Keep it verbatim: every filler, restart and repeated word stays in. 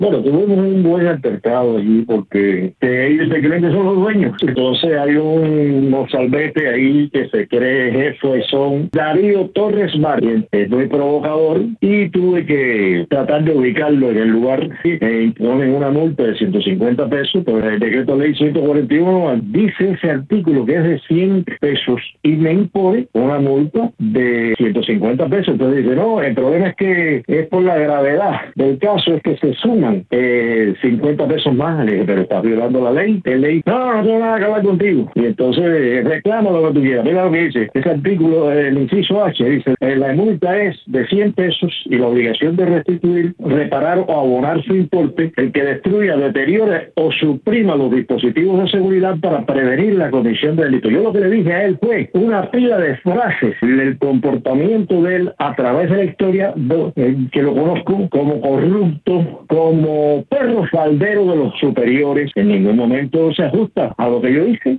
Bueno, tuvimos un buen altercado allí porque que ellos se creen que son los dueños. Entonces hay un mozalbete ahí que se cree jefe, son Darío Torres Barrios, es muy provocador, y tuve que tratar de ubicarlo en el lugar. E imponen una multa de ciento cincuenta pesos, pero el decreto ley ciento cuarenta y uno dice ese artículo que es de cien pesos y me impone una multa de ciento cincuenta pesos. Entonces dice, no, el problema es que es por la gravedad del caso, es que se suman eh, cincuenta pesos más. Le dije, pero estás violando la ley. El ley, no, no tengo nada que hablar contigo. Y entonces eh, reclama lo que tú quieras. Mira lo que dice, ese artículo, el inciso H, dice, eh, la multa es de cien pesos y la obligación de restituir, reparar o abonar su importe el que destruya, deteriore o suprima los dispositivos de seguridad para prevenir la comisión de delito. Yo lo que le dije a él fue una pila de frases del comportamiento de él a través de la historia, eh, que lo conozco como corrupto, como perro faldero de los superiores. En ningún momento se ajusta a lo que yo hice.